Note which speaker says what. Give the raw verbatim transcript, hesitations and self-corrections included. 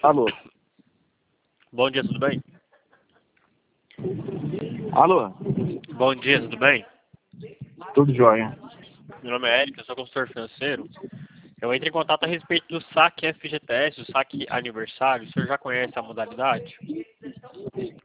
Speaker 1: Alô?
Speaker 2: Bom dia, tudo bem?
Speaker 1: Alô?
Speaker 2: Bom dia, tudo bem?
Speaker 1: Tudo jóia.
Speaker 2: Meu nome é Eric, eu sou consultor financeiro. Eu entrei em contato a respeito do saque F G T S, o saque aniversário. O senhor já conhece a modalidade?